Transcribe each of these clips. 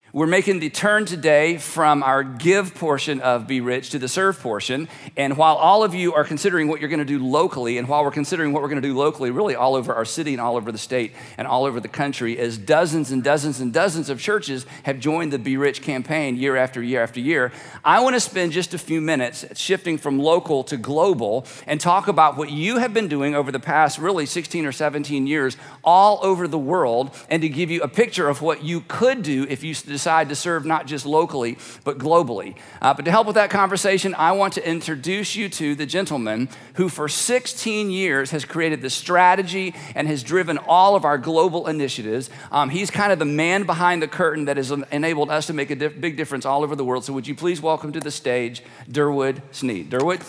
We're making the turn today from our give portion of Be Rich to the serve portion. And while all of you are considering what you're going to do locally, and while we're considering what we're going to do locally, really all over our city and all over the state and all over the country, as dozens and dozens and dozens of churches have joined the Be Rich campaign year after year after year, I want to spend just a few minutes shifting from local to global and talk about what you have been doing over the past really 16 or 17 years all over the world, and to give you a picture of what you could do if you decide to serve not just locally, but globally. But to help with that conversation, I want to introduce you to the gentleman who for 16 years has created the strategy and has driven all of our global initiatives. He's kind of the man behind the curtain that has enabled us to make a big difference all over the world. So would you please welcome to the stage, Durwood Sneed. Durwood?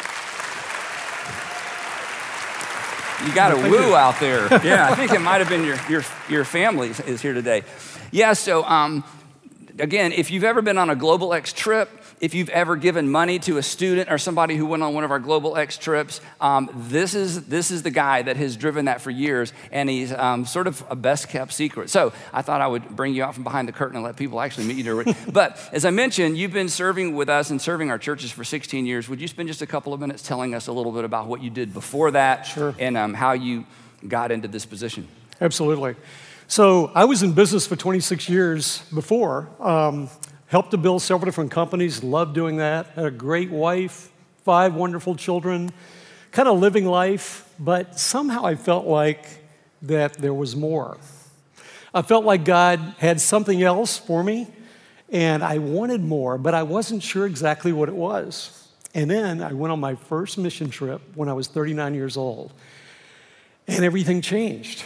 You got a woo out there. Yeah, I think it might have been your family is here today. Yeah, so again, if you've ever been on a Global X trip, if you've ever given money to a student or somebody who went on one of our Global X trips, this is the guy that has driven that for years, and he's sort of a best-kept secret. So I thought I would bring you out from behind the curtain and let people actually meet you, Durwood. But as I mentioned, you've been serving with us and serving our churches for 16 years. Would you spend just a couple of minutes telling us a little bit about what you did before that? Sure. And how you got into this position? Absolutely. So I was in business for 26 years before, helped to build several different companies, loved doing that, had a great wife, 5 wonderful children, kind of living life, but somehow I felt like that there was more. I felt like God had something else for me, and I wanted more, but I wasn't sure exactly what it was. And then I went on my first mission trip when I was 39 years old, and everything changed.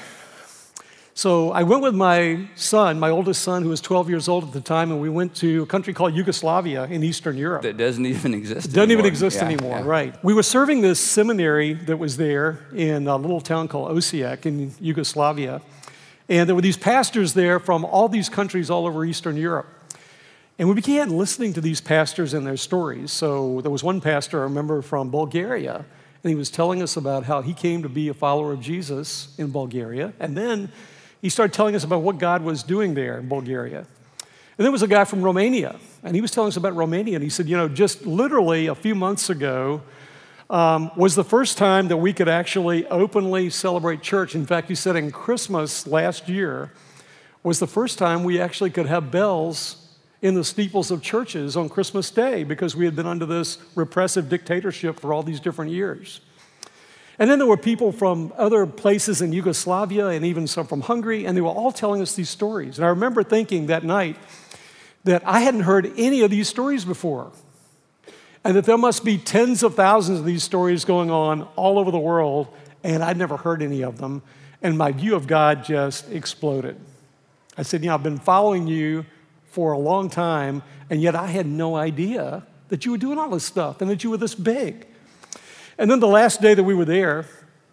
So I went with my son, my oldest son, who was 12 years old at the time, and we went to a country called Yugoslavia in Eastern Europe. That doesn't even exist anymore. Doesn't even exist Yeah, anymore, yeah. right. We were serving this seminary that was there in a little town called Osijek in Yugoslavia, and there were these pastors there from all these countries all over Eastern Europe. And we began listening to these pastors and their stories. So there was one pastor I remember from Bulgaria, and he was telling us about how he came to be a follower of Jesus in Bulgaria, and then he started telling us about what God was doing there in Bulgaria. And there was a guy from Romania, and he was telling us about Romania, and he said, just literally a few months ago was the first time that we could actually openly celebrate church. In fact, he said in Christmas last year was the first time we actually could have bells in the steeples of churches on Christmas Day because we had been under this repressive dictatorship for all these different years. And then there were people from other places in Yugoslavia and even some from Hungary, and they were all telling us these stories. And I remember thinking that night that I hadn't heard any of these stories before, and that there must be tens of thousands of these stories going on all over the world, and I'd never heard any of them, and my view of God just exploded. I said, I've been following you for a long time, and yet I had no idea that you were doing all this stuff and that you were this big. And then the last day that we were there,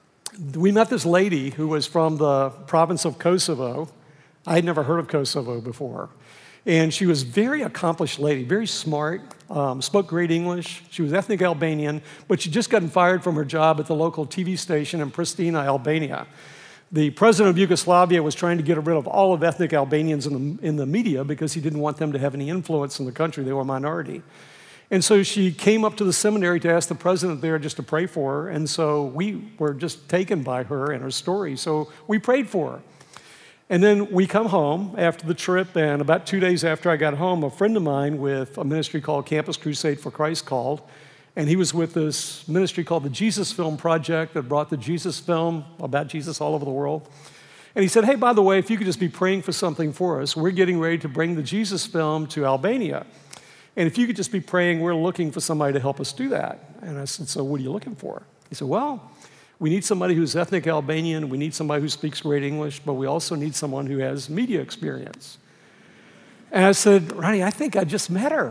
we met this lady who was from the province of Kosovo. I had never heard of Kosovo before. And she was a very accomplished lady, very smart, spoke great English. She was ethnic Albanian, but she'd just gotten fired from her job at the local TV station in Pristina, Albania. The president of Yugoslavia was trying to get rid of all of ethnic Albanians in the media because he didn't want them to have any influence in the country. They were a minority. And so she came up to the seminary to ask the president there just to pray for her. And so we were just taken by her and her story. So we prayed for her. And then we come home after the trip, and about 2 days after I got home, a friend of mine with a ministry called Campus Crusade for Christ called. And he was with this ministry called the Jesus Film Project that brought the Jesus film about Jesus all over the world. And he said, hey, by the way, if you could just be praying for something for us, we're getting ready to bring the Jesus film to Albania. And if you could just be praying, we're looking for somebody to help us do that. And I said, so what are you looking for? He said, well, we need somebody who's ethnic Albanian, we need somebody who speaks great English, but we also need someone who has media experience. And I said, Ronnie, I think I just met her.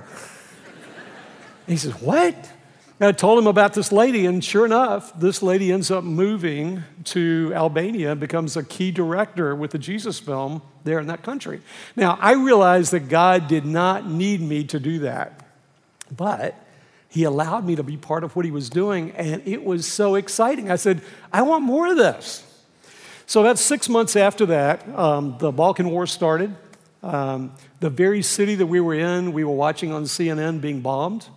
And he said, what? And I told him about this lady, and sure enough, this lady ends up moving to Albania and becomes a key director with the Jesus film there in that country. Now, I realized that God did not need me to do that, but he allowed me to be part of what he was doing, and it was so exciting. I said, I want more of this. So about 6 months after that, the Balkan War started. The very city that we were in, we were watching on CNN being bombed.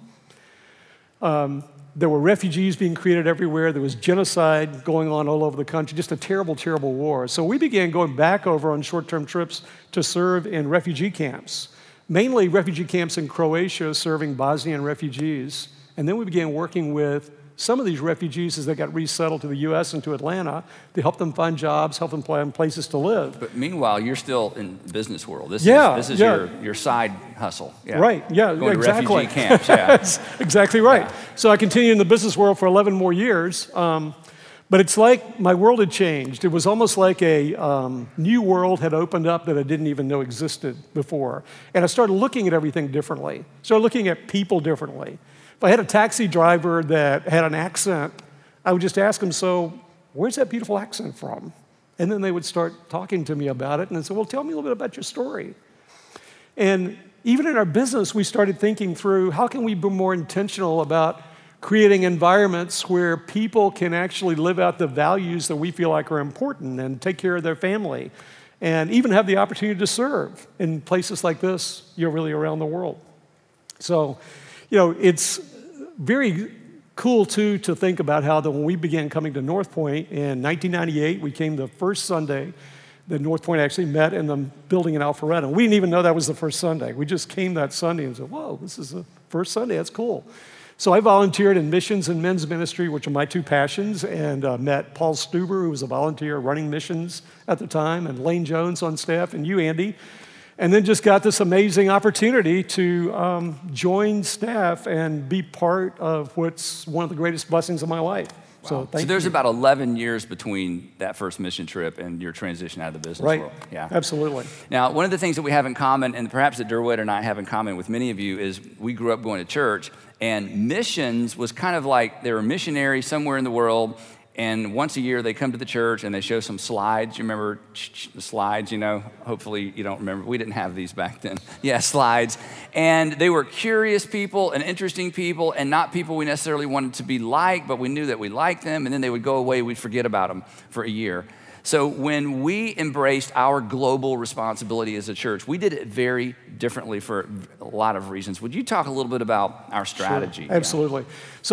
There were refugees being created everywhere. There was genocide going on all over the country, just a terrible, terrible war. So we began going back over on short-term trips to serve in refugee camps, mainly refugee camps in Croatia serving Bosnian refugees. And then we began working with some of these refugees as they got resettled to the U.S. and to Atlanta to help them find jobs, help them find places to live. But meanwhile, you're still in the business world. This is your side hustle. Yeah. Right, yeah, Going exactly. to refugee camps, yeah. That's exactly right. Yeah. So I continued in the business world for 11 more years. But it's like my world had changed. It was almost like a new world had opened up that I didn't even know existed before. And I started looking at everything differently. Started looking at people differently. If I had a taxi driver that had an accent, I would just ask him, so where's that beautiful accent from? And then they would start talking to me about it. And I'd say, well, tell me a little bit about your story. And even in our business, we started thinking through how can we be more intentional about creating environments where people can actually live out the values that we feel like are important and take care of their family and even have the opportunity to serve in places like this, really around the world. So, it's very cool, too, to think about how when we began coming to North Point in 1998, we came the first Sunday that North Point actually met in the building in Alpharetta. We didn't even know that was the first Sunday. We just came that Sunday and said, whoa, this is the first Sunday. That's cool. So I volunteered in missions and men's ministry, which are my two passions, and met Paul Stuber, who was a volunteer running missions at the time, and Lane Jones on staff, and you, Andy. And then just got this amazing opportunity to join staff and be part of what's one of the greatest blessings of my life. Wow. So thank you. There's about 11 years between that first mission trip and your transition out of the business world. Yeah, absolutely. Now, one of the things that we have in common, and perhaps that Derwood and I have in common with many of you, is we grew up going to church, and missions was kind of like they were missionaries somewhere in the world, and once a year they come to the church and they show some slides. You remember the slides, Hopefully you don't remember. We didn't have these back then. Yeah, slides. And they were curious people and interesting people and not people we necessarily wanted to be like, but we knew that we liked them, and then they would go away. We'd forget about them for a year. So when we embraced our global responsibility as a church, we did it very differently for a lot of reasons. Would you talk a little bit about our strategy? Sure, absolutely. So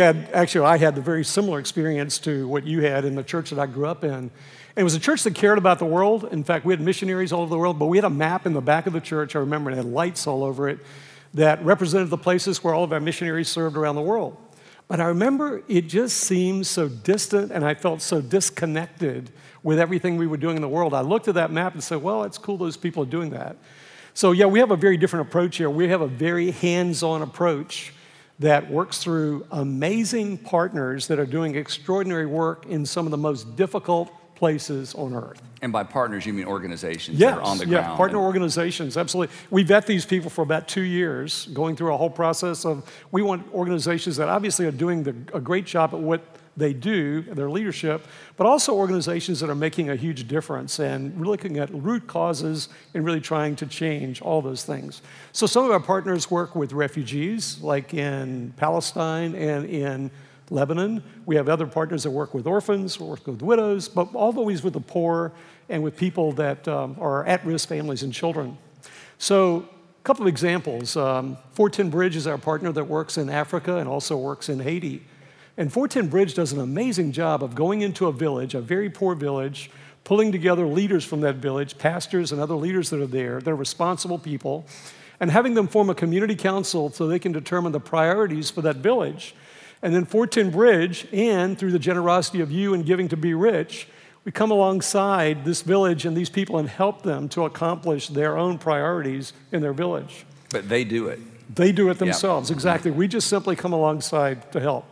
I had the very similar experience to what you had in the church that I grew up in. And it was a church that cared about the world. In fact, we had missionaries all over the world, but we had a map in the back of the church, I remember, it had lights all over it that represented the places where all of our missionaries served around the world. But I remember it just seemed so distant, and I felt so disconnected with everything we were doing in the world. I looked at that map and said, well, it's cool those people are doing that. So we have a very different approach here. We have a very hands-on approach that works through amazing partners that are doing extraordinary work in some of the most difficult places on earth. And by partners, you mean organizations that are on the ground. Yeah, partner organizations, absolutely. We vet these people for about 2 years, going through a whole process of, we want organizations that obviously are doing a great job at what they do, their leadership, but also organizations that are making a huge difference and really looking at root causes and really trying to change all those things. So some of our partners work with refugees, like in Palestine and in Lebanon. We have other partners that work with orphans, work with widows, but always with the poor and with people that are at-risk families and children. So a couple of examples. 410 Bridge is our partner that works in Africa and also works in Haiti. And 410 Bridge does an amazing job of going into a village, a very poor village, pulling together leaders from that village, pastors and other leaders that are there, they're responsible people, and having them form a community council so they can determine the priorities for that village. And then 410 Bridge, and through the generosity of you and giving to Be Rich, we come alongside this village and these people and help them to accomplish their own priorities in their village. But they do it. They do it themselves, exactly. We just simply come alongside to help.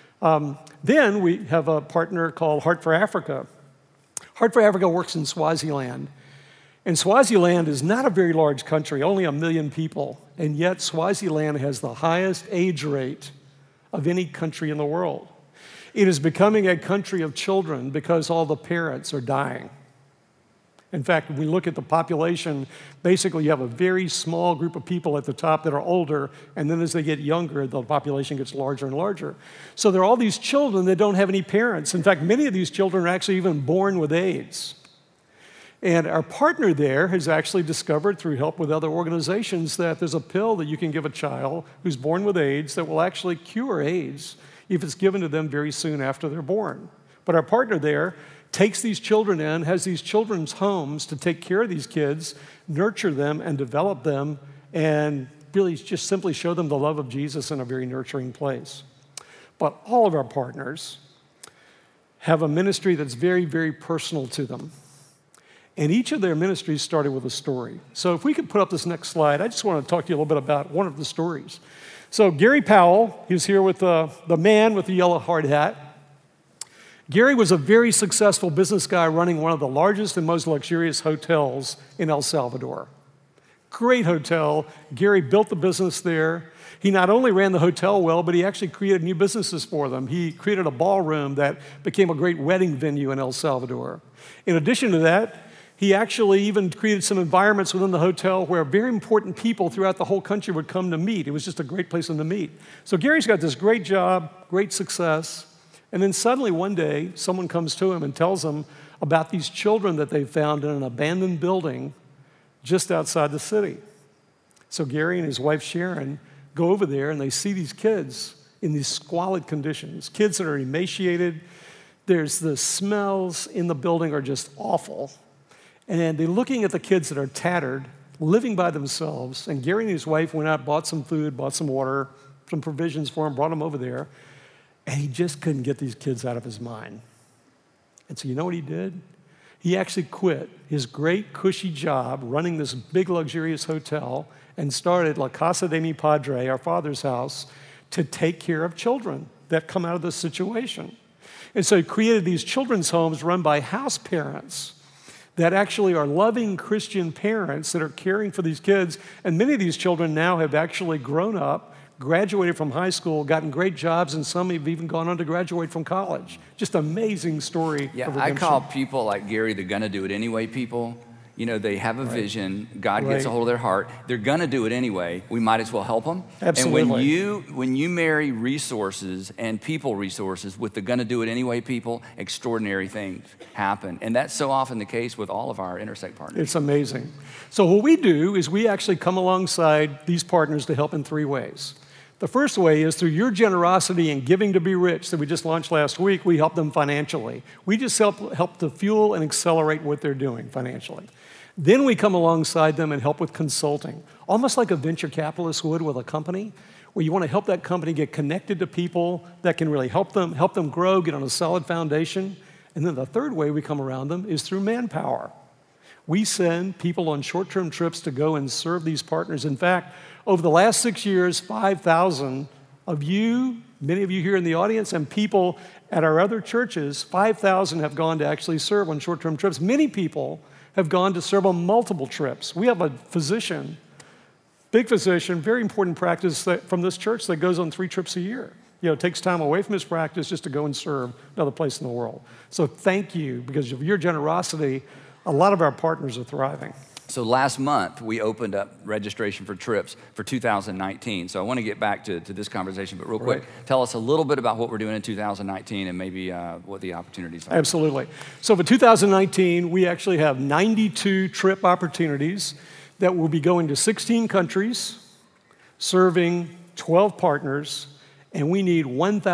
Then we have a partner called Heart for Africa. Heart for Africa works in Swaziland. And Swaziland is not a very large country, only 1 million people. And yet Swaziland has the highest age rate of any country in the world. It is becoming a country of children because all the parents are dying. In fact, when we look at the population, basically you have a very small group of people at the top that are older, and then as they get younger, the population gets larger and larger. So there are all these children that don't have any parents. In fact, many of these children are actually even born with AIDS. And our partner there has actually discovered through help with other organizations that there's a pill that you can give a child who's born with AIDS that will actually cure AIDS if it's given to them very soon after they're born. But our partner there takes these children in, has these children's homes to take care of these kids, nurture them and develop them, and really just simply show them the love of Jesus in a very nurturing place. But all of our partners have a ministry that's very, very personal to them. And each of their ministries started with a story. So if we could put up this next slide, I just want to talk to you a little bit about one of the stories. So Gary Powell, he was here with the man with the yellow hard hat. Gary was a very successful business guy running one of the largest and most luxurious hotels in El Salvador. Great hotel. Gary built the business there. He not only ran the hotel well, but he actually created new businesses for them. He created a ballroom that became a great wedding venue in El Salvador. In addition to that, he actually even created some environments within the hotel where very important people throughout the whole country would come to meet. It was just a great place for them to meet. So Gary's got this great job, great success, and then suddenly one day, someone comes to him and tells him about these children that they found in an abandoned building just outside the city. So Gary and his wife Sharon go over there and they see these kids in these squalid conditions, kids that are emaciated. There's the smells in the building are just awful. And they're looking at the kids that are tattered, living by themselves. And Gary and his wife went out, bought some food, bought some water, some provisions for them, brought them over there. And he just couldn't get these kids out of his mind. And so you know what he did? He actually quit his great cushy job running this big luxurious hotel and started La Casa de Mi Padre, our Father's house, to take care of children that come out of this situation. And so he created these children's homes run by house parents that actually are loving Christian parents that are caring for these kids. And many of these children now have actually grown up, graduated from high school, gotten great jobs, and some have even gone on to graduate from college. Just amazing story of redemption. I call people like Gary the gonna do it anyway people. You know, they have a vision. God gets a hold of their heart. They're going to do it anyway. We might as well help them. Absolutely. And when you marry resources and people resources with the going to do it anyway people, extraordinary things happen. And that's so often the case with all of our Intersect partners. It's amazing. So what we do is we actually come alongside these partners to help in three ways. The first way is through your generosity and giving to Be Rich that we just launched last week, we help them financially. We just help to fuel and accelerate what they're doing financially. Then we come alongside them and help with consulting, almost like a venture capitalist would with a company, where you want to help that company get connected to people that can really help them grow, get on a solid foundation. And then the third way we come around them is through manpower. We send people on short-term trips to go and serve these partners. In fact, over the last 6 years, 5,000 of you, many of you here in the audience, and people at our other churches, 5,000 have gone to actually serve on short-term trips. Many people have gone to serve on multiple trips. We have a physician, big physician, very important practice from this church that goes on 3 trips a year. You know, takes time away from his practice just to go and serve another place in the world. So thank you, because of your generosity, a lot of our partners are thriving. So last month, we opened up registration for trips for 2019. So I want to get back to this conversation, but real quick, tell us a little bit about what we're doing in 2019 and maybe what the opportunities are. Absolutely. So for 2019, we actually have 92 trip opportunities that will be going to 16 countries, serving 12 partners, and we need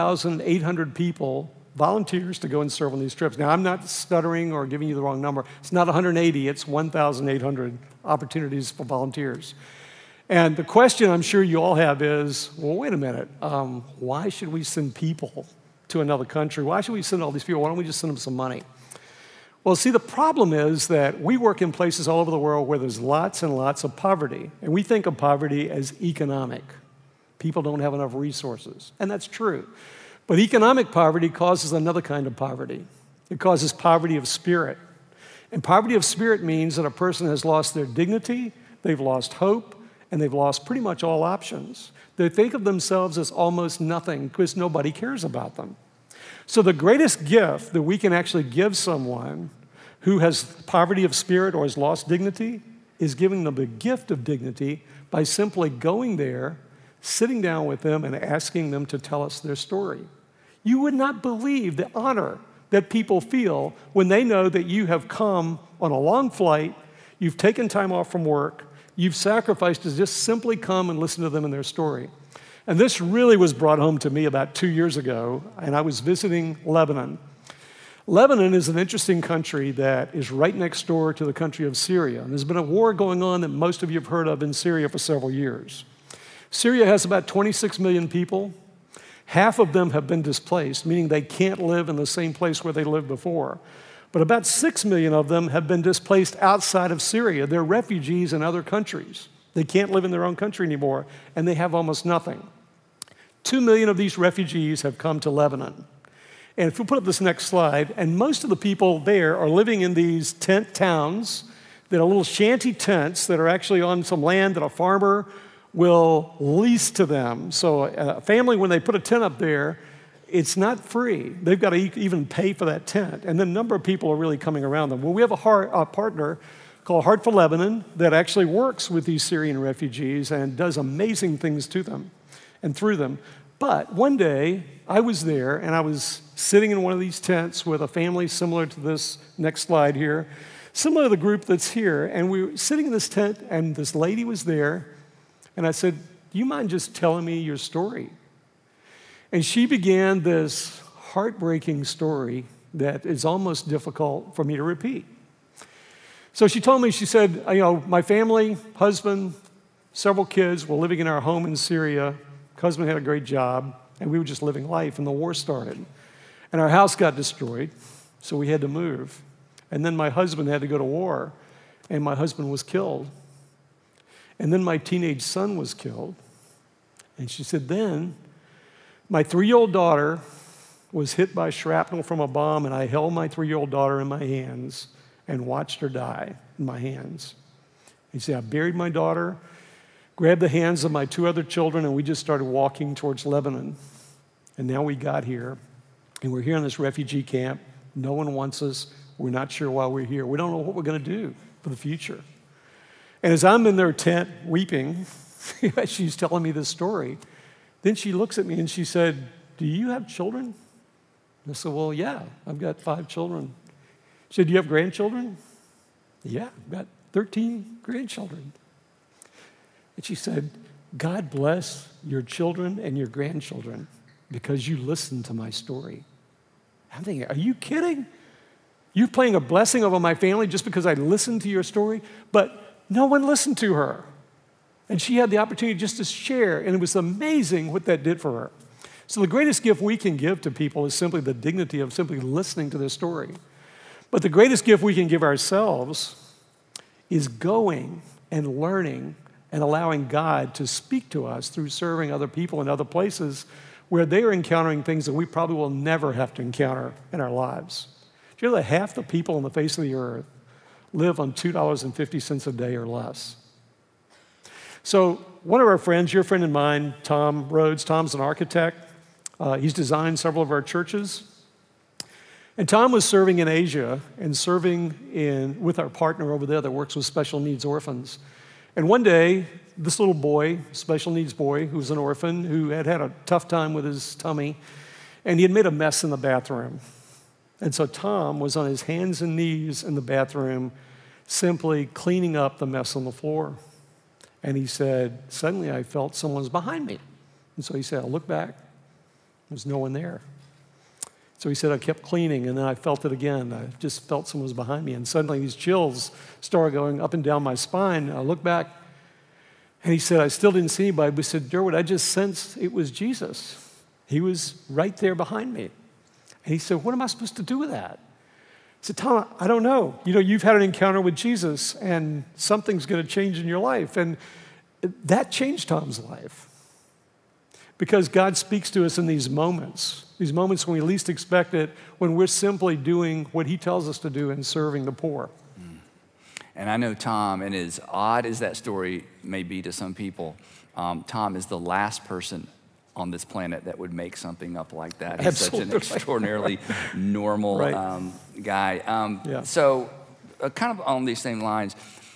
1,800 people, volunteers, to go and serve on these trips. Now, I'm not stuttering or giving you the wrong number. It's not 180, it's 1,800 opportunities for volunteers. And the question I'm sure you all have is, well, wait a minute, why should we send people to another country? Why should we send all these people? Why don't we just send them some money? Well, see, the problem is that we work in places all over the world where there's lots and lots of poverty, and we think of poverty as economic. People don't have enough resources, and that's true. But economic poverty causes another kind of poverty. It causes poverty of spirit. And poverty of spirit means that a person has lost their dignity, they've lost hope, and they've lost pretty much all options. They think of themselves as almost nothing because nobody cares about them. So the greatest gift that we can actually give someone who has poverty of spirit or has lost dignity is giving them the gift of dignity by simply going there, sitting down with them and asking them to tell us their story. You would not believe the honor that people feel when they know that you have come on a long flight, you've taken time off from work, you've sacrificed to just simply come and listen to them and their story. And this really was brought home to me about 2 years ago, and I was visiting Lebanon. Lebanon is an interesting country that is right next door to the country of Syria. And there's been a war going on that most of you have heard of in Syria for several years. Syria has about 26 million people. Half of them have been displaced, meaning they can't live in the same place where they lived before. But about 6 million of them have been displaced outside of Syria. They're refugees in other countries. They can't live in their own country anymore, and they have almost nothing. 2 million of these refugees have come to Lebanon. And if we put up this next slide, and most of the people there are living in these tent towns that are little shanty tents that are actually on some land that a farmer will lease to them. So a family, when they put a tent up there, it's not free. They've got to even pay for that tent. And then a number of people are really coming around them. Well, we have a partner called Heart for Lebanon that actually works with these Syrian refugees and does amazing things to them and through them. But one day, I was there, and I was sitting in one of these tents with a family similar to this next slide here, similar to the group that's here, and we were sitting in this tent, and this lady was there, and I said, "Do you mind just telling me your story?" And she began this heartbreaking story that is almost difficult for me to repeat. So she told me, she said, my family, husband, several kids were living in our home in Syria. Husband had a great job, and we were just living life, and the war started. And our house got destroyed, so we had to move. And then my husband had to go to war, and my husband was killed. And then my teenage son was killed. And she said, then my 3-year-old daughter was hit by shrapnel from a bomb, and I held my 3-year-old daughter in my hands and watched her die in my hands. And she said, I buried my daughter, grabbed the hands of my 2 other children, and we just started walking towards Lebanon. And now we got here, and we're here in this refugee camp. No one wants us. We're not sure why we're here. We don't know what we're going to do for the future. And as I'm in their tent weeping, she's telling me this story, then she looks at me and she said, do you have children? I said, well, yeah, I've got 5 children. She said, do you have grandchildren? Yeah, I've got 13 grandchildren. And she said, God bless your children and your grandchildren because you listened to my story. I'm thinking, are you kidding? You're playing a blessing over my family just because I listened to your story? But no one listened to her. And she had the opportunity just to share, and it was amazing what that did for her. So the greatest gift we can give to people is simply the dignity of simply listening to their story. But the greatest gift we can give ourselves is going and learning and allowing God to speak to us through serving other people in other places where they are encountering things that we probably will never have to encounter in our lives. Do you know that half the people on the face of the earth live on $2.50 a day or less? So one of our friends, your friend and mine, Tom Rhodes, Tom's an architect. He's designed several of our churches. And Tom was serving in Asia and serving with our partner over there that works with special needs orphans. And one day, this little boy, special needs boy, who was an orphan, who had had a tough time with his tummy, and he had made a mess in the bathroom. And so Tom was on his hands and knees in the bathroom, simply cleaning up the mess on the floor. And he said, suddenly I felt someone was behind me. And so he said, I looked back. There's no one there. So he said, I kept cleaning, and then I felt it again. I just felt someone was behind me, and suddenly these chills started going up and down my spine. I looked back, and he said, I still didn't see anybody. But he said, Durwood, I just sensed it was Jesus. He was right there behind me. And he said, what am I supposed to do with that? I said, Tom, I don't know. You've had an encounter with Jesus, and something's going to change in your life. And that changed Tom's life. Because God speaks to us in these moments when we least expect it, when we're simply doing what he tells us to do and serving the poor. And I know Tom, and as odd as that story may be to some people, Tom is the last person on this planet that would make something up like that. He's Absolutely. such an extraordinarily normal Right. guy. Yeah. So kind of on these same lines,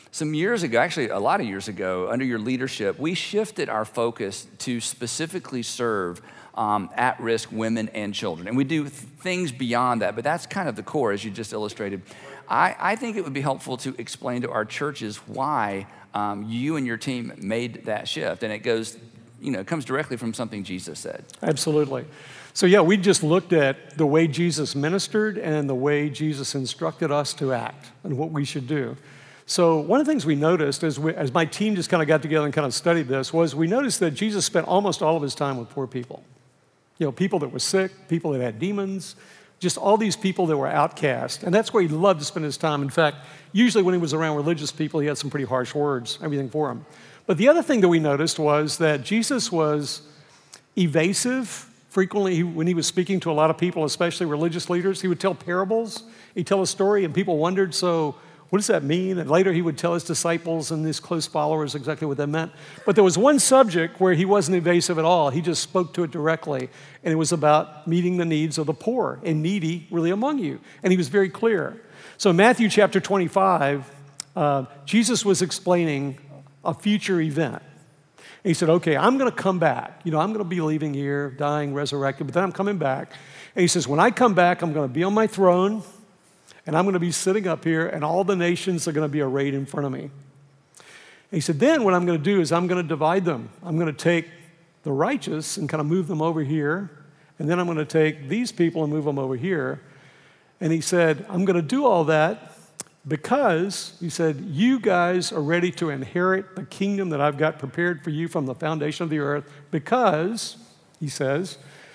Some years ago, actually a lot of years ago, under your leadership, we shifted our focus to specifically serve at-risk women and children. And we do things beyond that, but that's kind of the core, as you just illustrated. I think it would be helpful to explain to our churches why you and your team made that shift. And it goes, it comes directly from something Jesus said. Absolutely. So yeah, we just looked at the way Jesus ministered and the way Jesus instructed us to act and what we should do. So one of the things we noticed as my team just kind of got together and kind of studied this was we noticed that Jesus spent almost all of his time with poor people. People that were sick, people that had demons, just all these people that were outcast. And that's where he loved to spend his time. In fact, usually when he was around religious people, he had some pretty harsh words, everything for them. But the other thing that we noticed was that Jesus was evasive. Frequently, when he was speaking to a lot of people, especially religious leaders, he would tell parables. He'd tell a story, and people wondered, so what does that mean? And later he would tell his disciples and his close followers exactly what that meant. But there was one subject where he wasn't evasive at all. He just spoke to it directly, and it was about meeting the needs of the poor and needy really among you. And he was very clear. So in Matthew chapter 25, Jesus was explaining a future event. And he said, okay, I'm going to come back. I'm going to be leaving here, dying, resurrected, but then I'm coming back. And he says, when I come back, I'm going to be on my throne, and I'm going to be sitting up here, and all the nations are going to be arrayed in front of me. And he said, then what I'm going to do is I'm going to divide them. I'm going to take the righteous and kind of move them over here, and then I'm going to take these people and move them over here. And he said, I'm going to do all that because, he said, you guys are ready to inherit the kingdom that I've got prepared for you from the foundation of the earth because, he says,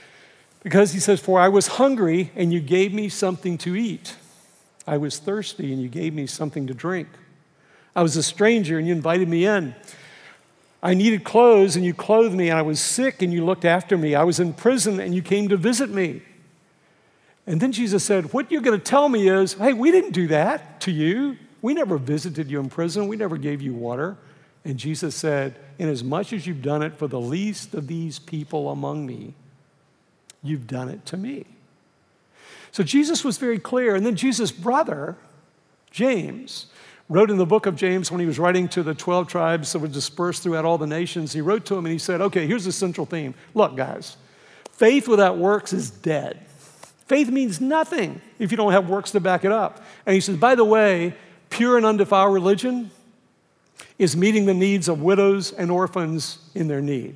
for I was hungry and you gave me something to eat. I was thirsty and you gave me something to drink. I was a stranger and you invited me in. I needed clothes and you clothed me, and I was sick and you looked after me. I was in prison and you came to visit me. And then Jesus said, what you're going to tell me is, hey, we didn't do that to you. We never visited you in prison. We never gave you water. And Jesus said, inasmuch as you've done it for the least of these people among me, you've done it to me. So Jesus was very clear. And then Jesus' brother, James, wrote in the book of James when he was writing to the 12 tribes that were dispersed throughout all the nations. He wrote to them and he said, okay, here's the central theme. Look, guys, faith without works is dead. Faith means nothing if you don't have works to back it up. And he says, by the way, pure and undefiled religion is meeting the needs of widows and orphans in their need.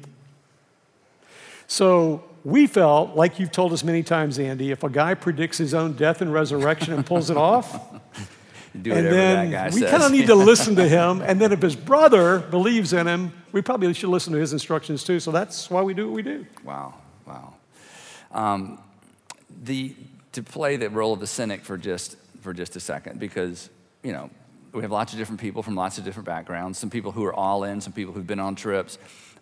So we felt, like you've told us many times, Andy, if a guy predicts his own death and resurrection and pulls it off, do whatever that guy says. We kind of need to listen to him. And then if his brother believes in him, we probably should listen to his instructions too. So that's why we do what we do. Wow. To play the role of the cynic for just a second, because we have lots of different people from lots of different backgrounds. Some people who are all in, some people who've been on trips,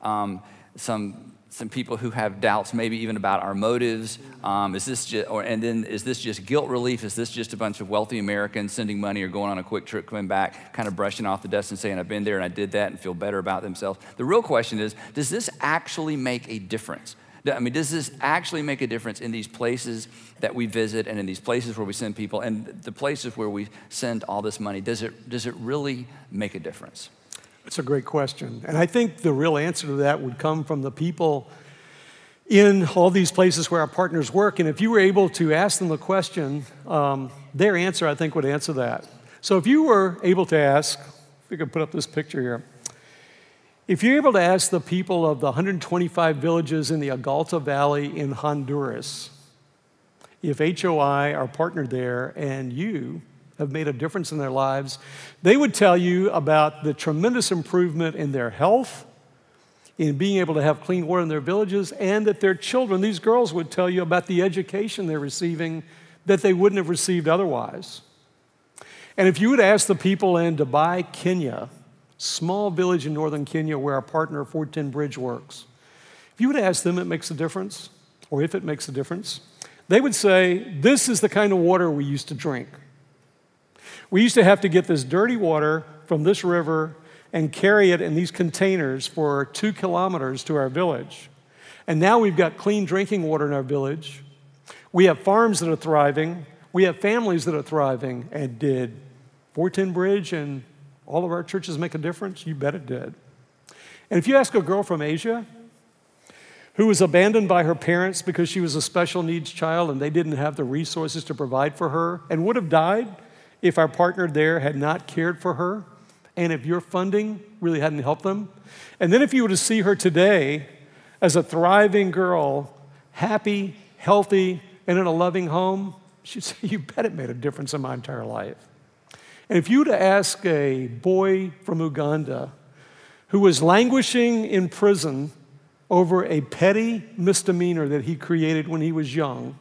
some people who have doubts, maybe even about our motives. Is this just guilt relief? Is this just a bunch of wealthy Americans sending money or going on a quick trip, coming back, kind of brushing off the dust and saying, I've been there and I did that, and feel better about themselves? The real question is, does this actually make a difference? Does this actually make a difference in these places that we visit and in these places where we send people and the places where we send all this money? Does it really make a difference? It's a great question. And I think the real answer to that would come from the people in all these places where our partners work. And if you were able to ask them the question, their answer, I think, would answer that. So if you were able to ask, if we could put up this picture here, if you're able to ask the people of the 125 villages in the Agalta Valley in Honduras, if HOI, our partner there, and you have made a difference in their lives, they would tell you about the tremendous improvement in their health, in being able to have clean water in their villages, and that their children, these girls, would tell you about the education they're receiving that they wouldn't have received otherwise. And if you would ask the people in Dubai, Kenya, small village in northern Kenya where our partner 410 Bridge works, if you would ask them, it makes a difference, or if it makes a difference, they would say, this is the kind of water we used to drink. We used to have to get this dirty water from this river and carry it in these containers for 2 kilometers to our village. And now we've got clean drinking water in our village. We have farms that are thriving. We have families that are thriving. And did 410 Bridge and all of our churches make a difference? You bet it did. And if you ask a girl from Asia who was abandoned by her parents because she was a special needs child and they didn't have the resources to provide for her and would have died if our partner there had not cared for her and if your funding really hadn't helped them. And then if you were to see her today as a thriving girl, happy, healthy, and in a loving home, she'd say, you bet it made a difference in my entire life. And if you were to ask a boy from Uganda who was languishing in prison over a petty misdemeanor that he created when he was young,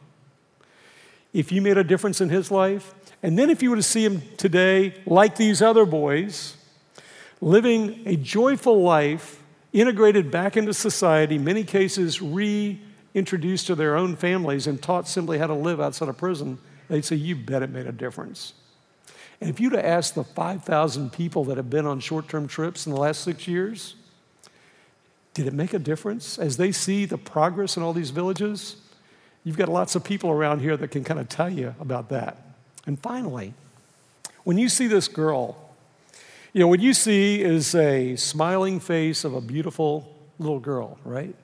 if you made a difference in his life, and then if you were to see him today, like these other boys, living a joyful life, integrated back into society, many cases reintroduced to their own families and taught simply how to live outside of prison, they'd say, you bet it made a difference. And if you'd have asked the 5,000 people that have been on short-term trips in the last 6 years, did it make a difference? As they see the progress in all these villages, you've got lots of people around here that can kind of tell you about that. And finally, when you see this girl, what you see is a smiling face of a beautiful little girl, right?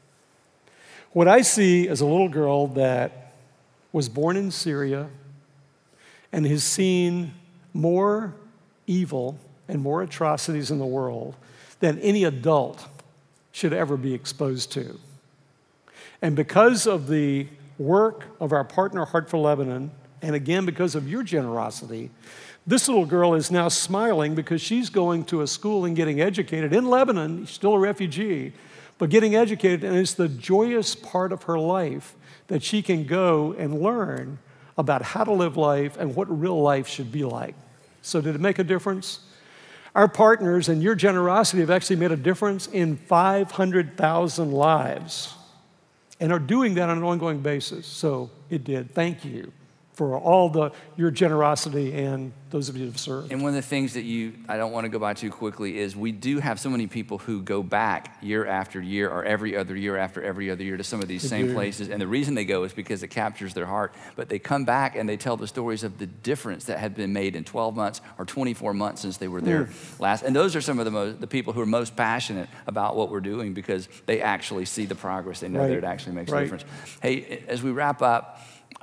What I see is a little girl that was born in Syria and has seen more evil and more atrocities in the world than any adult should ever be exposed to. And because of the work of our partner, Heart for Lebanon, and again, because of your generosity, this little girl is now smiling because she's going to a school and getting educated in Lebanon. She's still a refugee, but getting educated, and it's the joyous part of her life that she can go and learn about how to live life and what real life should be like. So did it make a difference? Our partners and your generosity have actually made a difference in 500,000 lives and are doing that on an ongoing basis. So it did. Thank you for all your generosity and those of you who have served. And one of the things that I don't want to go by too quickly is we do have so many people who go back year after year or every other year after every other year to some of these same places. And the reason they go is because it captures their heart. But they come back and they tell the stories of the difference that had been made in 12 months or 24 months since they were there last. And those are some of the people who are most passionate about what we're doing because they actually see the progress. They know that it actually makes a difference. Hey, as we wrap up,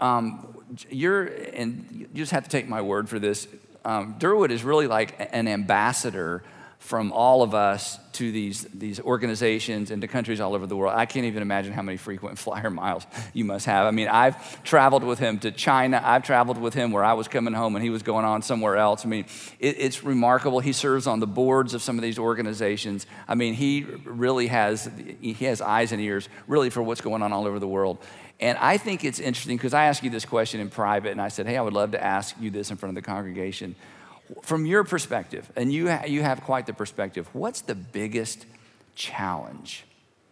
you just have to take my word for this. Durwood is really like an ambassador from all of us to these organizations and to countries all over the world. I can't even imagine how many frequent flyer miles you must have. I mean, I've traveled with him to China. I've traveled with him where I was coming home and he was going on somewhere else. I mean, it's remarkable. He serves on the boards of some of these organizations. I mean, he really has eyes and ears really for what's going on all over the world. And I think it's interesting because I asked you this question in private and I said, hey, I would love to ask you this in front of the congregation. From your perspective, and you have quite the perspective, what's the biggest challenge?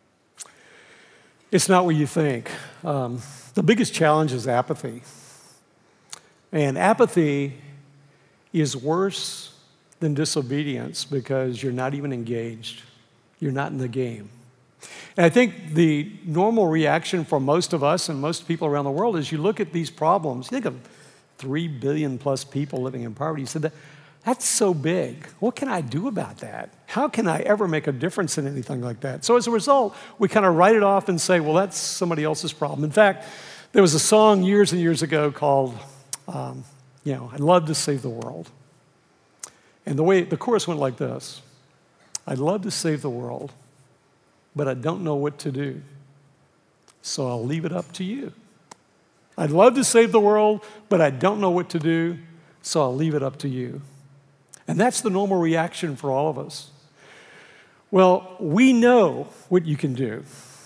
It's not what you think. The biggest challenge is apathy. And apathy is worse than disobedience because you're not even engaged. You're not in the game. And I think the normal reaction for most of us and most people around the world is you look at these problems, you think of 3 billion plus people living in poverty. You said, that's so big. What can I do about that? How can I ever make a difference in anything like that? So as a result, we kind of write it off and say, well, that's somebody else's problem. In fact, there was a song years and years ago called, I'd love to save the world. And the chorus went like this: I'd love to save the world, but I don't know what to do. So I'll leave it up to you. I'd love to save the world, but I don't know what to do, so I'll leave it up to you. And that's the normal reaction for all of us. Well, we know what you can do.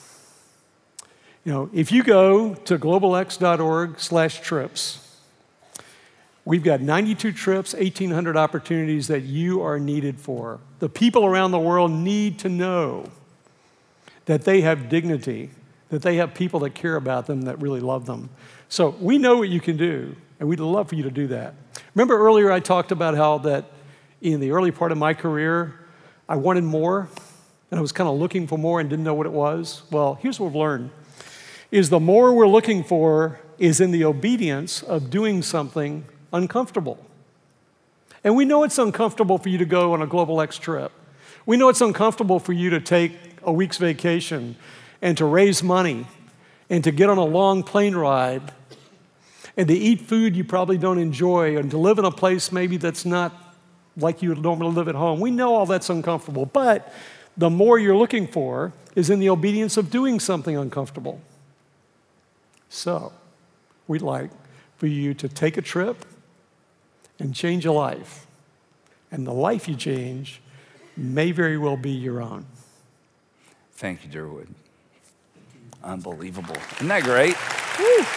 If you go to globalx.org/trips, we've got 92 trips, 1,800 opportunities that you are needed for. The people around the world need to know that they have dignity, that they have people that care about them, that really love them. So we know what you can do, and we'd love for you to do that. Remember earlier I talked about how that in the early part of my career, I wanted more, and I was kind of looking for more and didn't know what it was? Well, here's what we've learned, is the more we're looking for is in the obedience of doing something uncomfortable. And we know it's uncomfortable for you to go on a Global X trip. We know it's uncomfortable for you to take a week's vacation and to raise money and to get on a long plane ride and to eat food you probably don't enjoy and to live in a place maybe that's not like you would normally live at home. We know all that's uncomfortable, but the more you're looking for is in the obedience of doing something uncomfortable. So, we'd like for you to take a trip and change a life. And the life you change may very well be your own. Thank you, Durwood. Unbelievable. Isn't that great? Woo.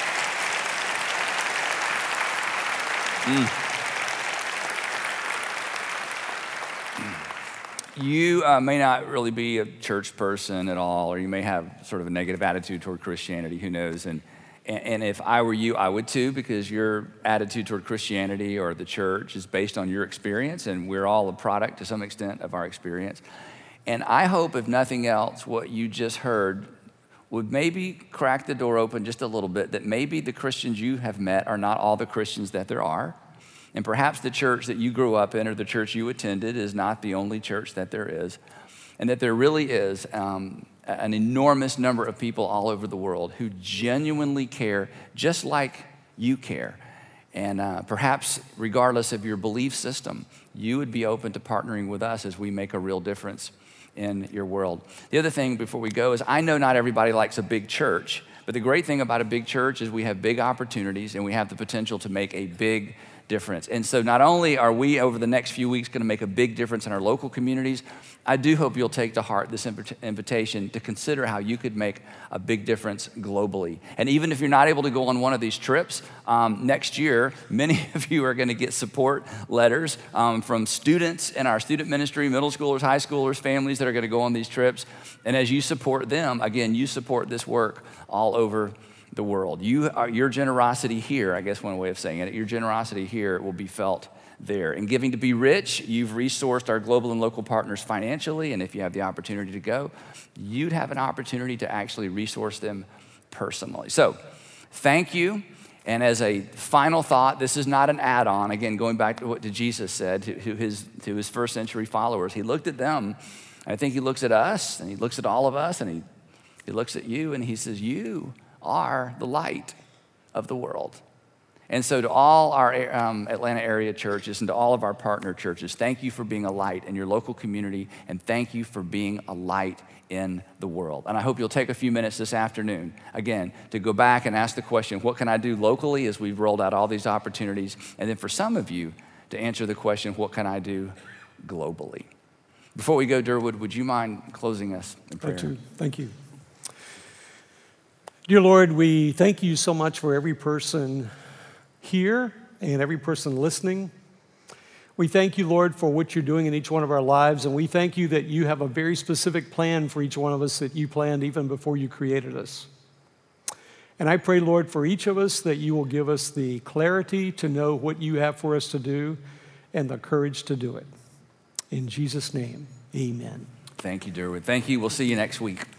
You may not really be a church person at all, or you may have sort of a negative attitude toward Christianity, who knows? And if I were you, I would too, because your attitude toward Christianity or the church is based on your experience, and we're all a product to some extent of our experience. And I hope, if nothing else, what you just heard would maybe crack the door open just a little bit, that maybe the Christians you have met are not all the Christians that there are. And perhaps the church that you grew up in or the church you attended is not the only church that there is. And that there really is an enormous number of people all over the world who genuinely care just like you care. And perhaps regardless of your belief system, you would be open to partnering with us as we make a real difference in your world. The other thing before we go is I know not everybody likes a big church, but the great thing about a big church is we have big opportunities and we have the potential to make a big difference. And so not only are we over the next few weeks going to make a big difference in our local communities, I do hope you'll take to heart this invitation to consider how you could make a big difference globally. And even if you're not able to go on one of these trips, next year, many of you are going to get support letters from students in our student ministry, middle schoolers, high schoolers, families that are going to go on these trips. And as you support them, again, you support this work all over the world. Your generosity here, I guess one way of saying it, your generosity here will be felt there. In giving to Be Rich, you've resourced our global and local partners financially, and if you have the opportunity to go, you'd have an opportunity to actually resource them personally. So, thank you. And as a final thought, this is not an add-on. Again, going back to what Jesus said to his first century followers, he looked at them, and I think he looks at us, and he looks at all of us, and he looks at you, and he says, you are the light of the world. And so to all our Atlanta area churches and to all of our partner churches, thank you for being a light in your local community, and thank you for being a light in the world. And I hope you'll take a few minutes this afternoon, again, to go back and ask the question, what can I do locally as we've rolled out all these opportunities? And then for some of you, to answer the question, what can I do globally? Before we go, Durwood, would you mind closing us in prayer? Thank you. Dear Lord, we thank you so much for every person here and every person listening. We thank you, Lord, for what you're doing in each one of our lives, and we thank you that you have a very specific plan for each one of us that you planned even before you created us. And I pray, Lord, for each of us that you will give us the clarity to know what you have for us to do and the courage to do it. In Jesus' name, amen. Thank you, Durwood. Thank you. We'll see you next week.